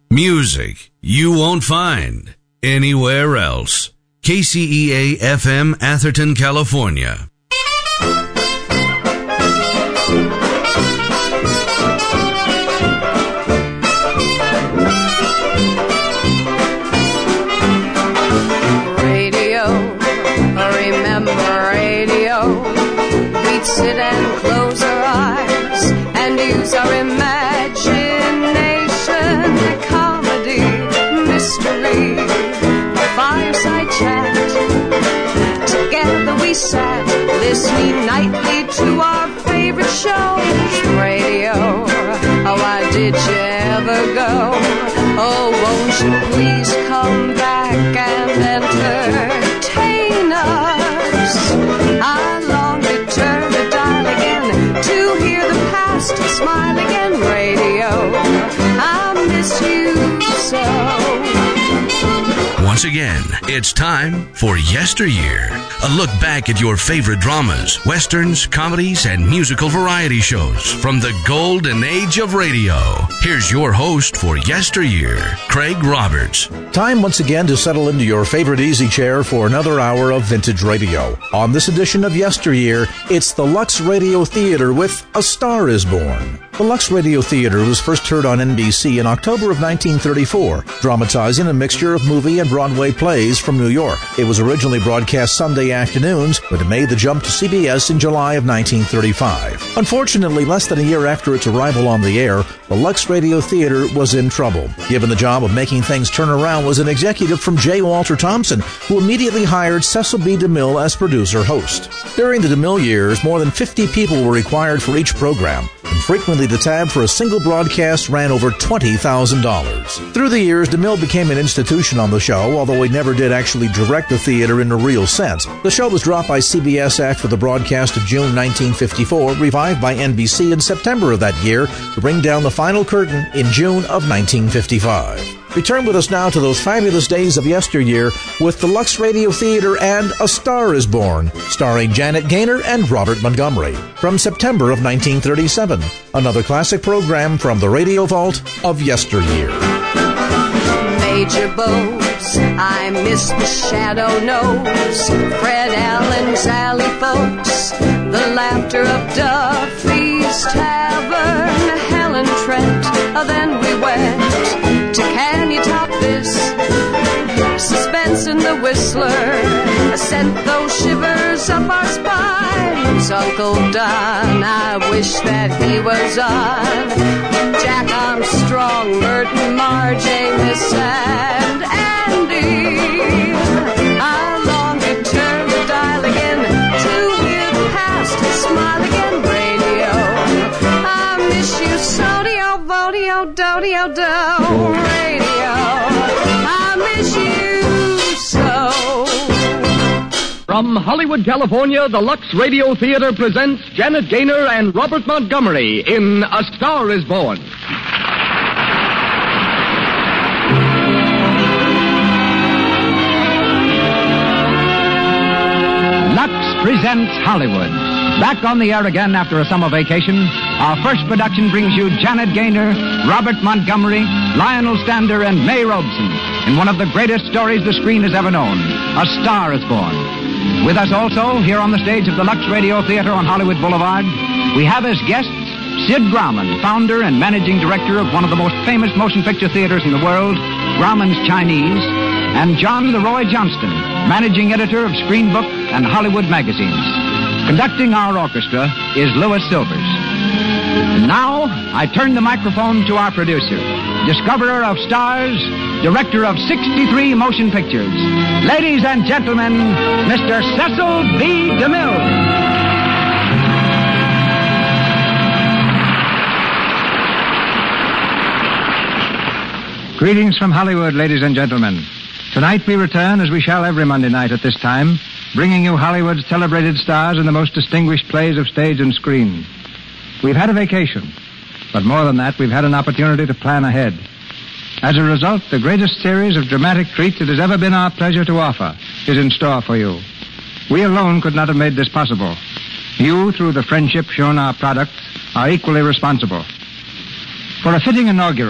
Music you won't find anywhere else. KCEA-FM, Atherton, California. Radio, remember radio. We'd sit and close our eyes and use our imagination. Comedy, mystery, fireside chat. Together we sat, listening nightly to our favorite shows. Radio, oh, why did you ever go? Oh, won't you please come back and entertain us? I long to turn the dial again, to hear the past smile again. Radio, I miss you so. Once again, it's time for Yesteryear, a look back at your favorite dramas, westerns, comedies, and musical variety shows from the golden age of radio. Here's your host for Yesteryear, Craig Roberts. Time once again to settle into your favorite easy chair for another hour of vintage radio. On this edition of Yesteryear, it's the Lux Radio Theater with A Star is Born. The Lux Radio Theater was first heard on NBC in October of 1934, dramatizing a mixture of movie and Broadway plays from New York. It was originally broadcast Sunday afternoons, but it made the jump to CBS in July of 1935. Unfortunately, less than a year after its arrival on the air, the Lux Radio Theater was in trouble. Given the job of making things turn around was an executive from J. Walter Thompson, who immediately hired Cecil B. DeMille as producer-host. During the DeMille years, more than 50 people were required for each program, and frequently the tab for a single broadcast ran over $20,000. Through the years, DeMille became an institution on the show, although he never did actually direct the theater in a real sense. The show was dropped by CBS after the broadcast of June 1954, revived by NBC in September of that year to bring down the final curtain in June of 1955. Return with us now to those fabulous days of yesteryear with the Lux Radio Theater and A Star is Born, starring Janet Gaynor and Robert Montgomery, from September of 1937. Another classic program from the Radio Vault of yesteryear. Major Bowes, I miss the Shadow Nose, Fred Allen, Sally Folks, the laughter of Duffy's Tavern, Helen Trent. Then we went to Can You Top This? Suspense in the Whistler sent those shivers up our spines. Uncle Don, I wish that he was on. Jack Armstrong, Merton, Marge, Amos, and Andy. I long to turn the dial again, to hear the past smile again. Radio, I miss you so. Vodio, dodio, do. Radio, I miss you so. From Hollywood, California, the Lux Radio Theater presents Janet Gaynor and Robert Montgomery in A Star is Born. Lux presents Hollywood. Back on the air again after a summer vacation, our first production brings you Janet Gaynor, Robert Montgomery, Lionel Stander, and May Robeson in one of the greatest stories the screen has ever known, A Star is Born. With us also, here on the stage of the Lux Radio Theater on Hollywood Boulevard, we have as guests Sid Grauman, founder and managing director of one of the most famous motion picture theaters in the world, Grauman's Chinese, and John Leroy Johnston, managing editor of Screen Book and Hollywood magazines. Conducting our orchestra is Louis Silvers. And now, I turn the microphone to our producer, discoverer of stars, director of 63 motion pictures. Ladies and gentlemen, Mr. Cecil B. DeMille. Greetings from Hollywood, ladies and gentlemen. Tonight we return, as we shall every Monday night at this time, bringing you Hollywood's celebrated stars in the most distinguished plays of stage and screen. We've had a vacation, but more than that, we've had an opportunity to plan ahead. As a result, the greatest series of dramatic treats it has ever been our pleasure to offer is in store for you. We alone could not have made this possible. You, through the friendship shown our products, are equally responsible. For a fitting inaugural,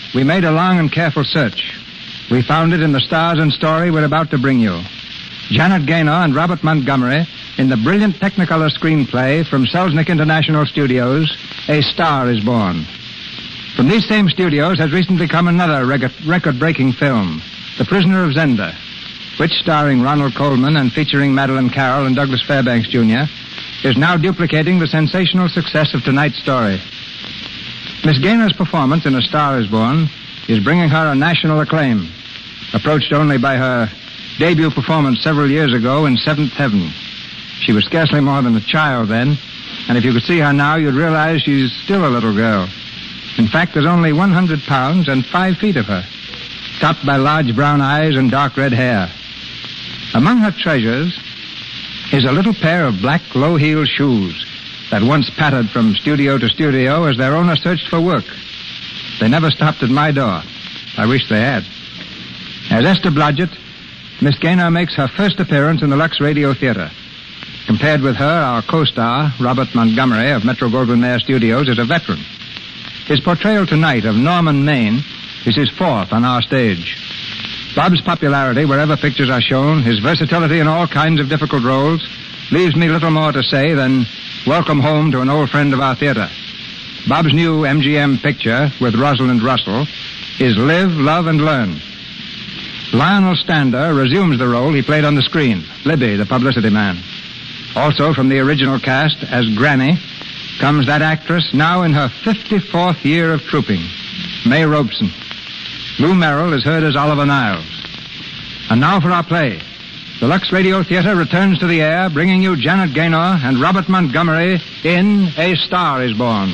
we made a long and careful search. We found it in the stars and story we're about to bring you. Janet Gaynor and Robert Montgomery in the brilliant Technicolor screenplay from Selznick International Studios, A Star is Born. From these same studios has recently come another record-breaking film, The Prisoner of Zenda, which, starring Ronald Colman and featuring Madeleine Carroll and Douglas Fairbanks, Jr., is now duplicating the sensational success of tonight's story. Miss Gaynor's performance in A Star is Born is bringing her a national acclaim, approached only by her debut performance several years ago in Seventh Heaven. She was scarcely more than a child then, and if you could see her now, you'd realize she's still a little girl. In fact, there's only 100 pounds and 5 feet of her, topped by large brown eyes and dark red hair. Among her treasures is a little pair of black low-heeled shoes that once pattered from studio to studio as their owner searched for work. They never stopped at my door. I wish they had. As Esther Blodgett, Miss Gaynor makes her first appearance in the Lux Radio Theater. Compared with her, our co-star, Robert Montgomery of Metro-Goldwyn-Mayer Studios, is a veteran. His portrayal tonight of Norman Maine is his fourth on our stage. Bob's popularity wherever pictures are shown, his versatility in all kinds of difficult roles, leaves me little more to say than welcome home to an old friend of our theater. Bob's new MGM picture with Rosalind Russell is Live, Love, and Learn. Lionel Stander resumes the role he played on the screen, Libby, the publicity man. Also from the original cast as Granny comes that actress now in her 54th year of trooping, May Robeson. Lou Merrill is heard as Oliver Niles. And now for our play. The Lux Radio Theater returns to the air, bringing you Janet Gaynor and Robert Montgomery in A Star is Born.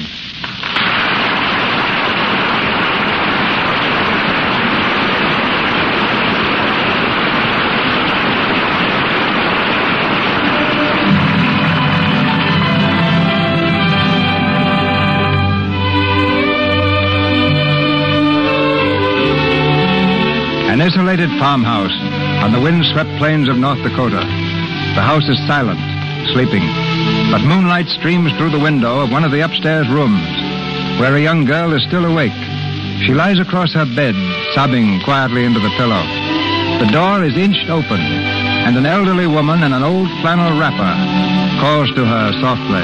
An isolated farmhouse on the wind-swept plains of North Dakota. The house is silent, sleeping, but moonlight streams through the window of one of the upstairs rooms, where a young girl is still awake. She lies across her bed, sobbing quietly into the pillow. The door is inched open, and an elderly woman in an old flannel wrapper calls to her softly.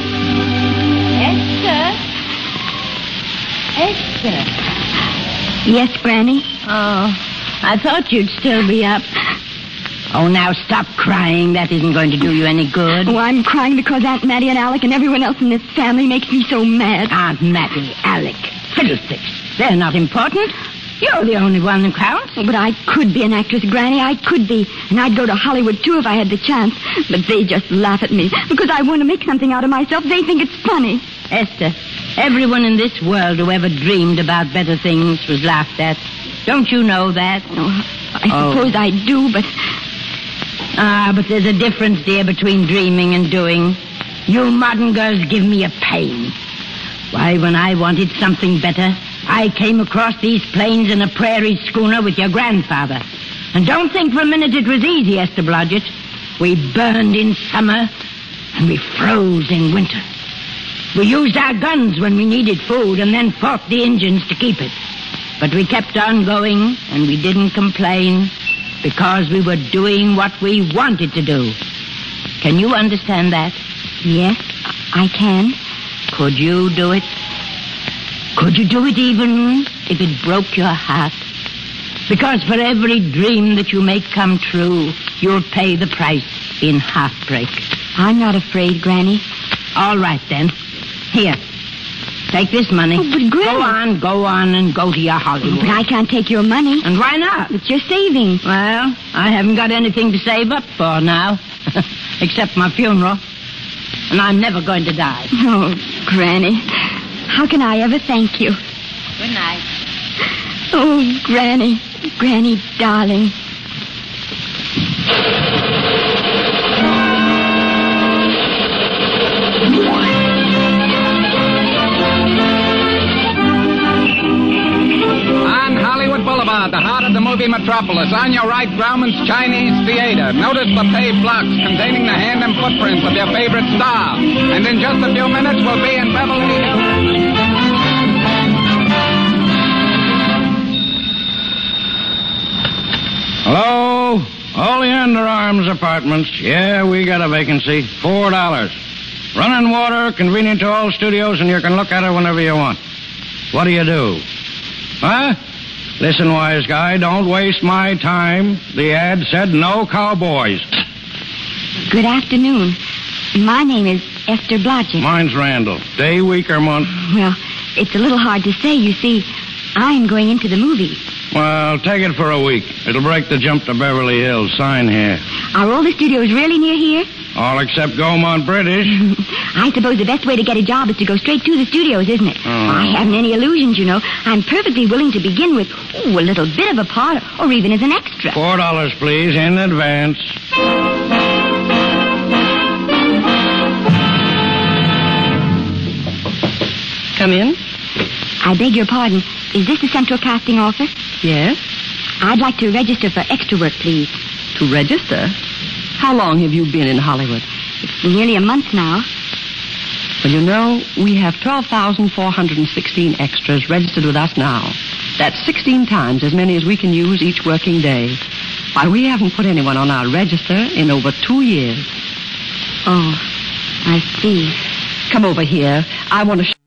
Esther? Esther? Yes, Granny? Oh, I thought you'd still be up. Oh, now stop crying. That isn't going to do you any good. Oh, I'm crying because Aunt Mattie and Alec and everyone else in this family makes me so mad. Aunt Mattie, Alec, fiddlesticks. They're not important. You're the only one who counts. Oh, but I could be an actress, Granny. I could be. And I'd go to Hollywood, too, if I had the chance. But they just laugh at me because I want to make something out of myself. They think it's funny. Esther, everyone in this world who ever dreamed about better things was laughed at. Don't you know that? Oh, I suppose I do, but... but there's a difference, dear, between dreaming and doing. You modern girls give me a pain. Why, when I wanted something better, I came across these plains in a prairie schooner with your grandfather. And don't think for a minute it was easy, Esther Blodgett. We burned in summer, and we froze in winter. We used our guns when we needed food, and then fought the Indians to keep it. But we kept on going, and we didn't complain, because we were doing what we wanted to do. Can you understand that? Yes, I can. Could you do it? Could you do it even if it broke your heart? Because for every dream that you make come true, you'll pay the price in heartbreak. I'm not afraid, Granny. All right, then. Here. Take this money. Oh, but Granny... Go on, and go to your Hollywood. But I can't take your money. And why not? It's your savings. Well, I haven't got anything to save up for now, except my funeral. And I'm never going to die. Oh, Granny, how can I ever thank you? Good night. Oh, Granny, Granny, darling. Boulevard, the heart of the movie metropolis. On your right, Grauman's Chinese Theater. Notice the paved blocks containing the hand and footprints of your favorite star. And in just a few minutes, we'll be in Beverly Hills. Hello? Oleander Arms Apartments. Yeah, we got a vacancy. $4. Running water, convenient to all studios, and you can look at it whenever you want. What do you do? Huh? Listen, wise guy, don't waste my time. The ad said no cowboys. Good afternoon. My name is Esther Blodgett. Mine's Randall. Day, week, or month? Well, it's a little hard to say. You see, I'm going into the movies. Well, take it for a week. It'll break the jump to Beverly Hills. Sign here. Are all the studios really near here? All except Gaumont British. I suppose the best way to get a job is to go straight to the studios, isn't it? I haven't any illusions, you know. I'm perfectly willing to begin with a little bit of a part, or even as an extra. $4, please, in advance. Come in. I beg your pardon. Is this the Central Casting Office? Yes. I'd like to register for extra work, please. To register? How long have you been in Hollywood? It's nearly a month now. Well, you know, we have 12,416 extras registered with us now. That's 16 times as many as we can use each working day. Why, we haven't put anyone on our register in over 2 years. Oh, I see. Come over here. I want to...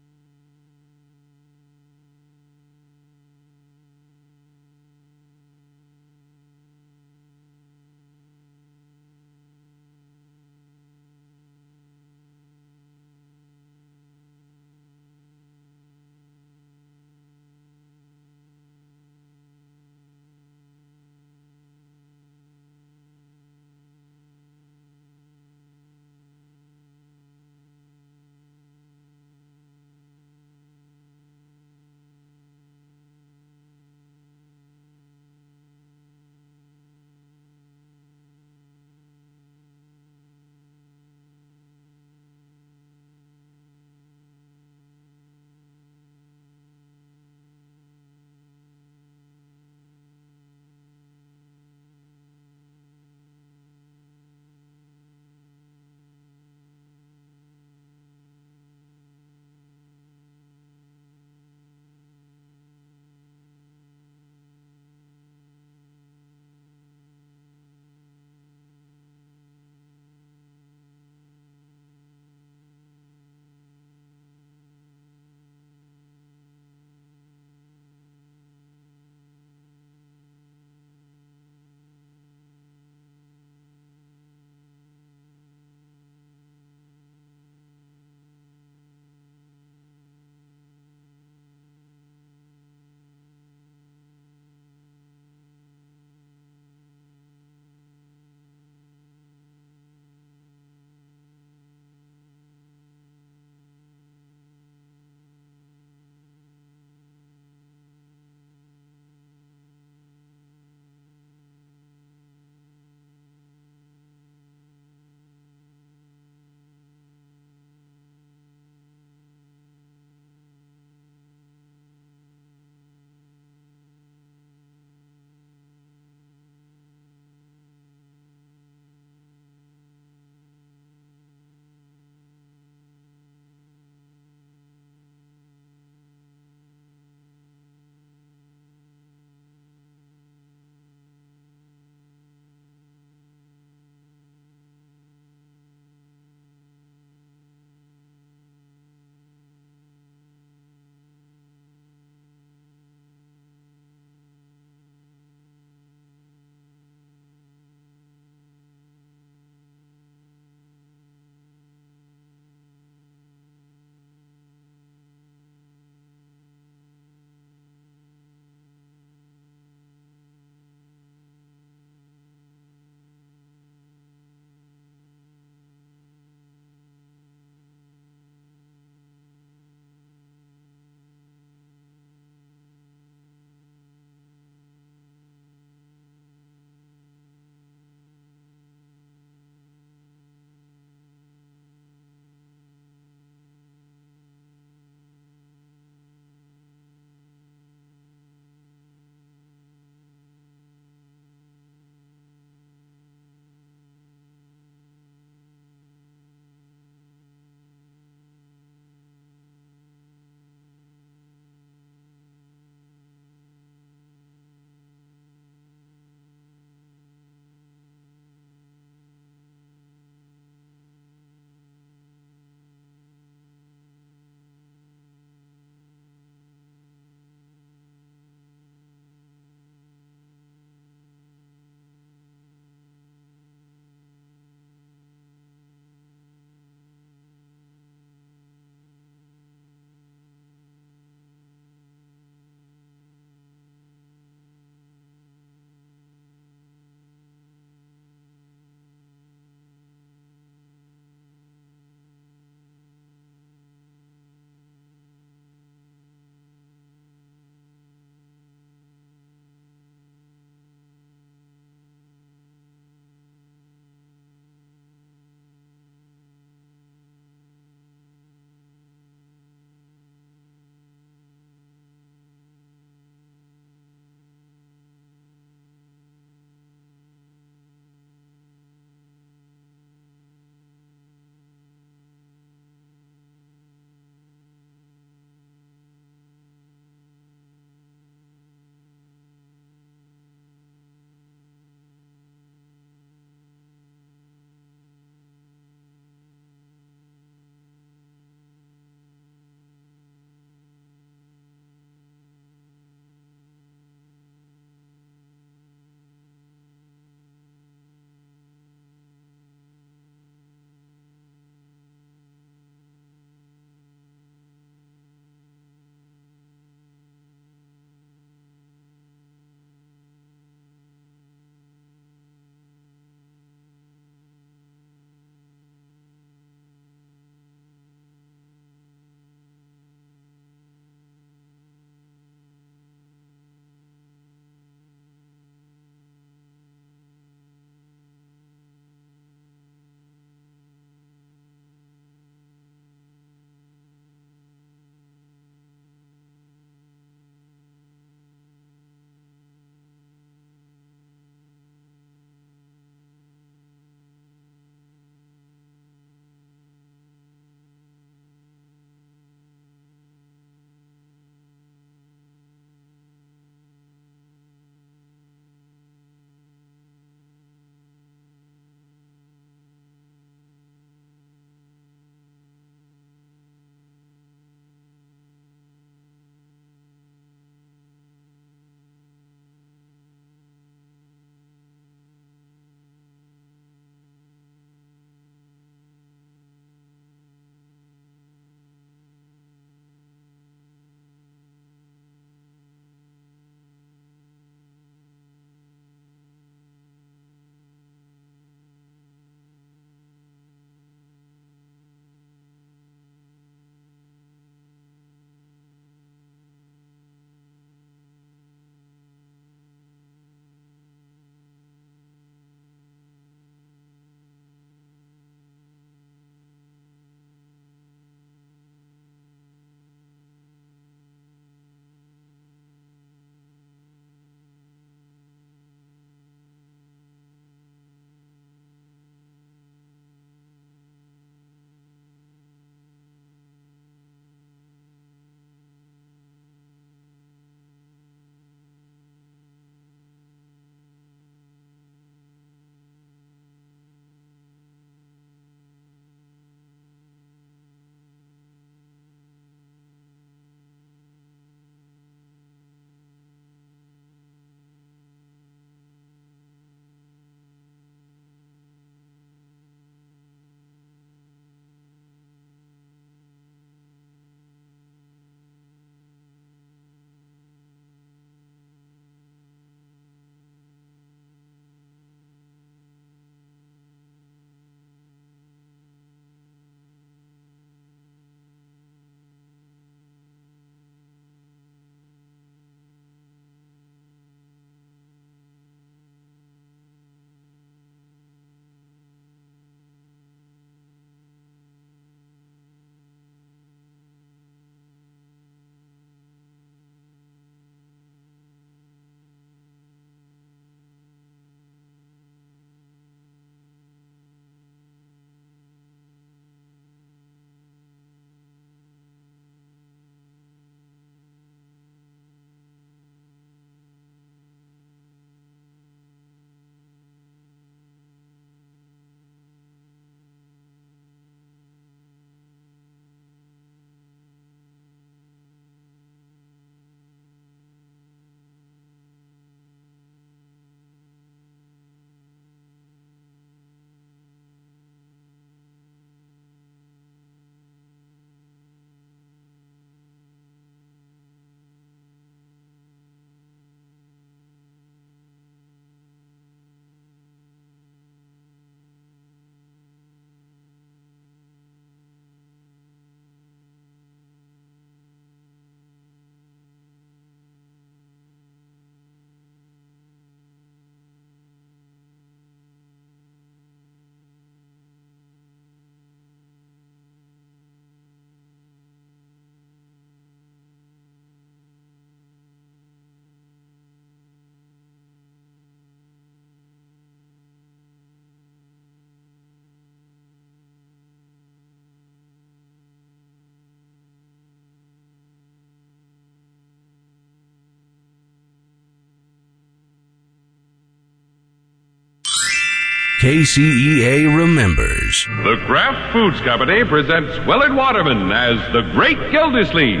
KCEA remembers. The Kraft Foods Company presents Willard Waterman as the Great Gildersleeve.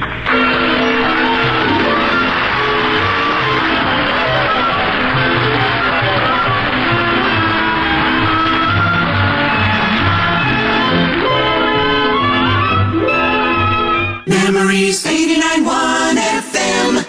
Memories 89.1 FM.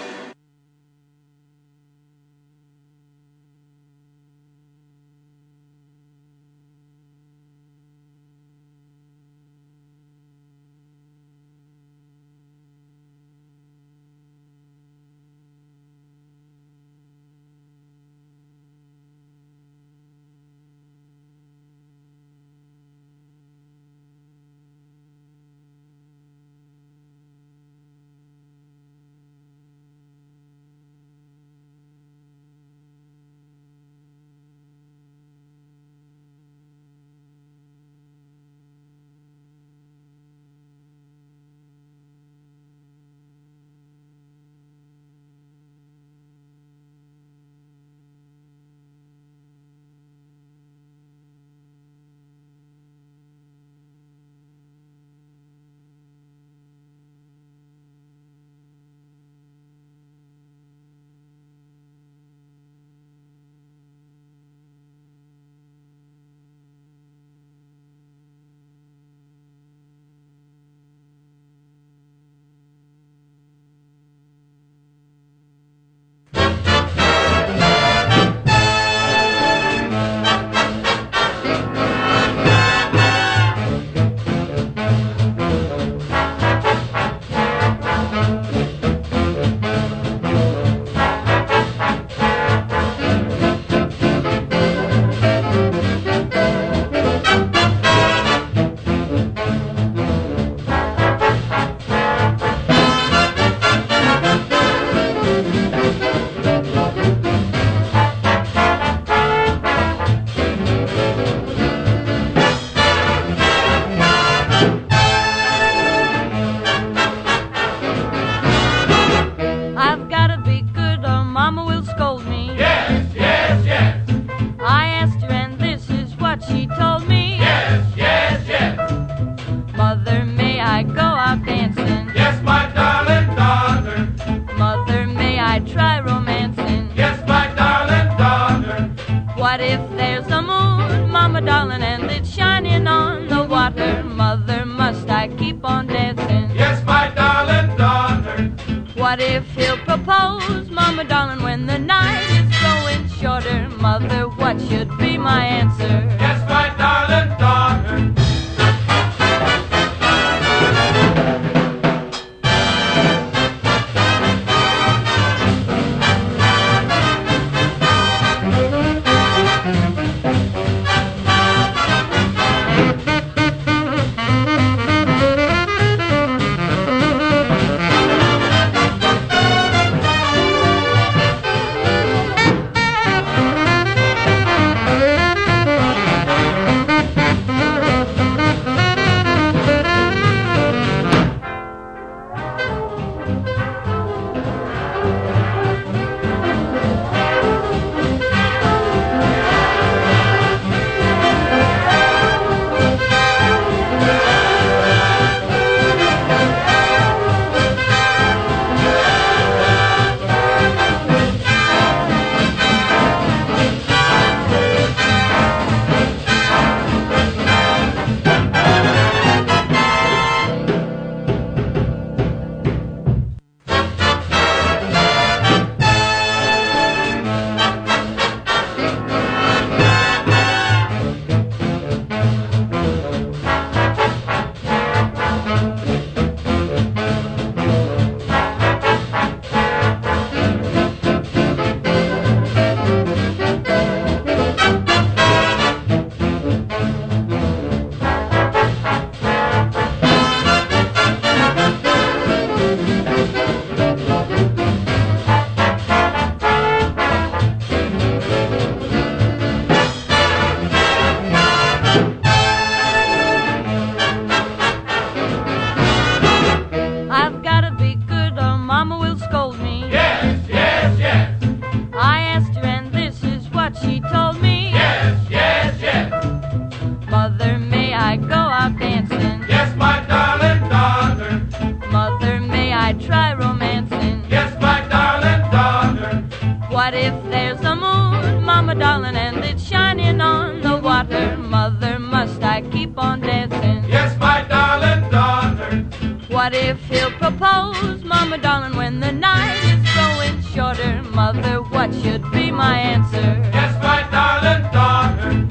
What if there's a moon, Mama darling, and it's shining on the water? Mother, must I keep on dancing? Yes, my darling daughter. What if he'll propose, Mama darling, when the night is growing shorter? Mother, what should be my answer? Yes, my darling daughter.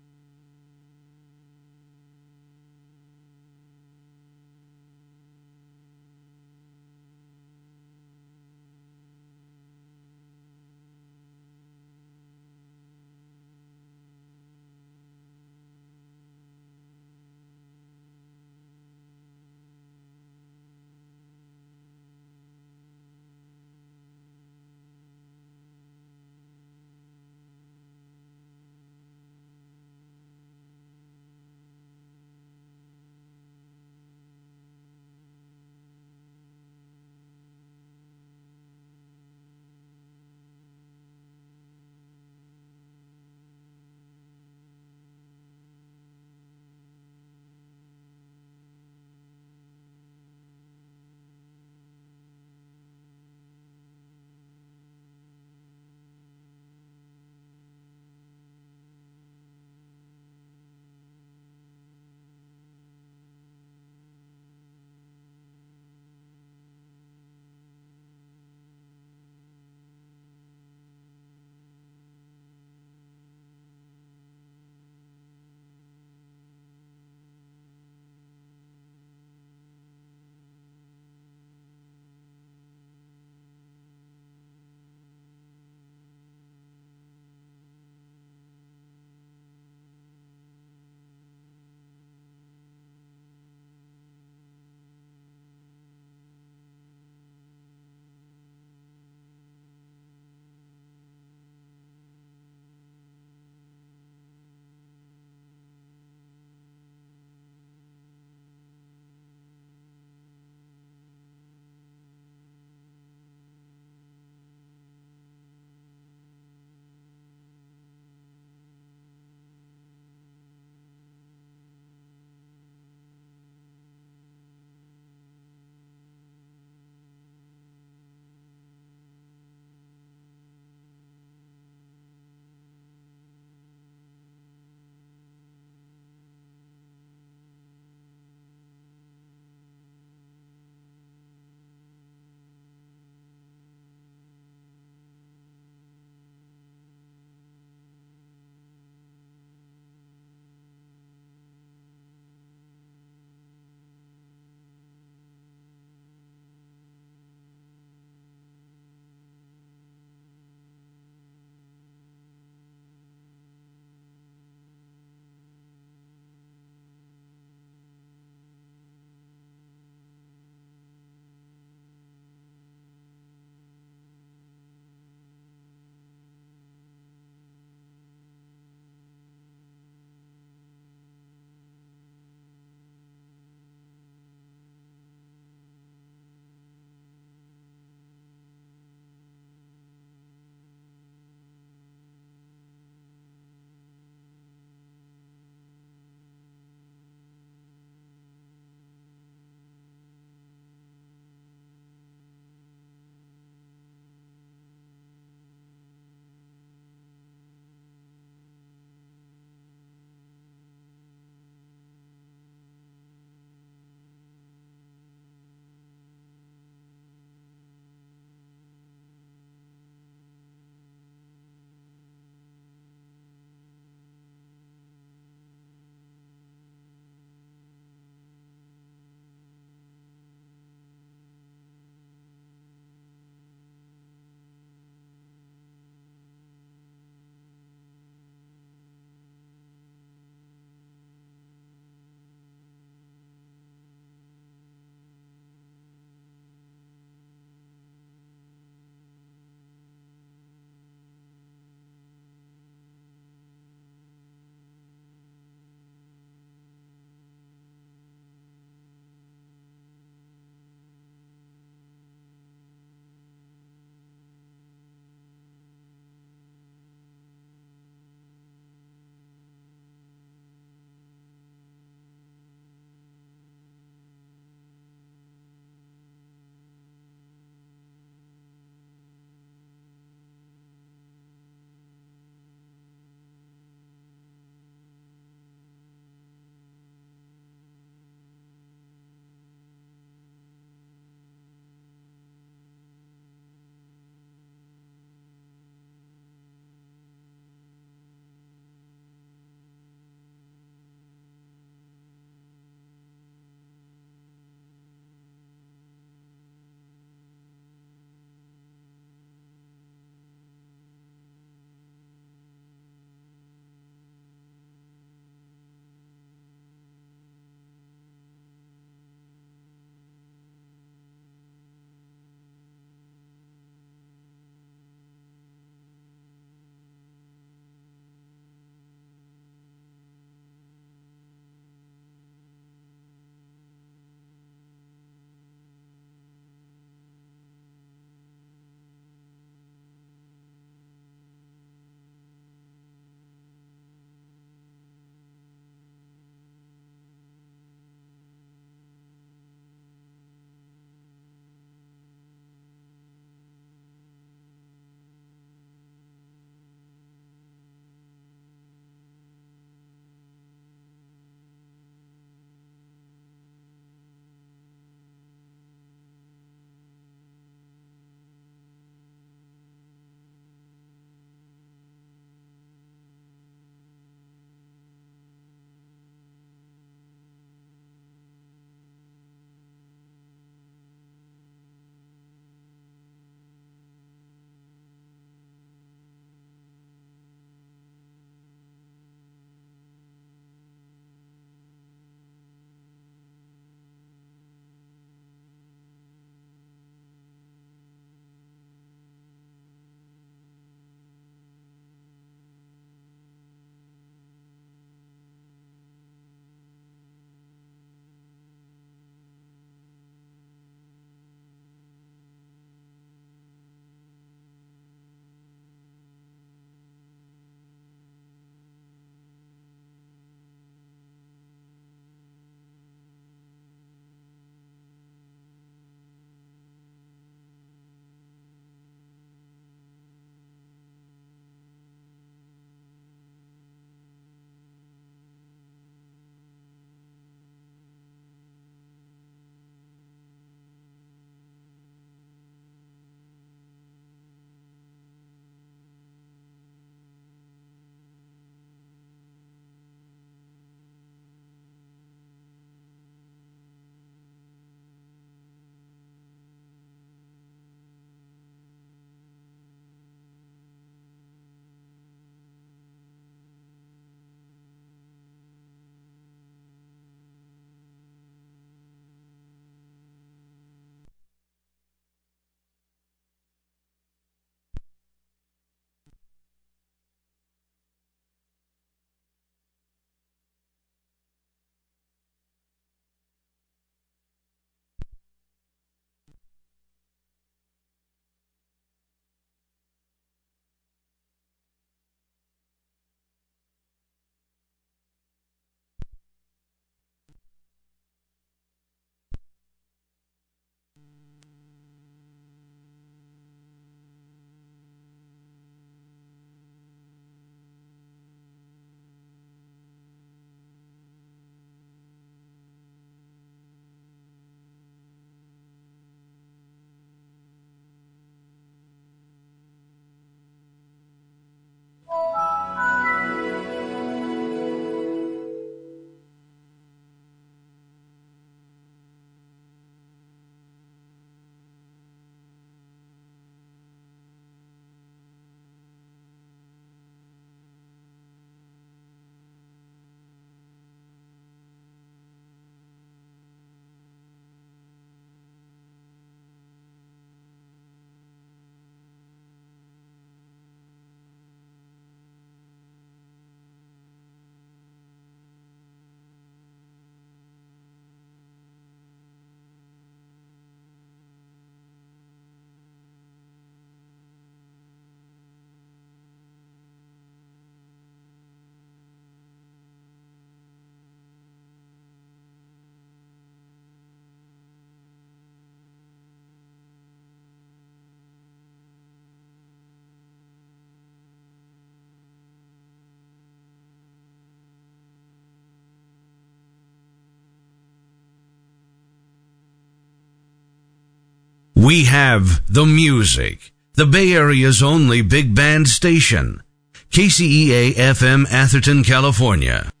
We have the music. The Bay Area's only big band station. KCEA FM, Atherton, California.